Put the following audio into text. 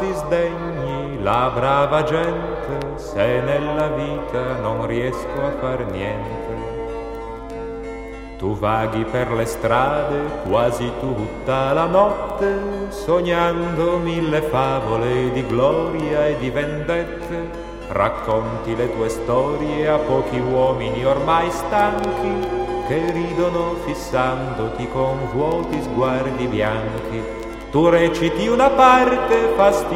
falsi sdegni la brava gente, se nella vita non riesco a far niente. Tu vaghi per le strade quasi tutta la notte, sognando mille favole di gloria e di vendette. Racconti le tue storie a pochi uomini ormai stanchi, che ridono fissandoti con vuoti sguardi bianchi. Tu reciti una parte fastidiosa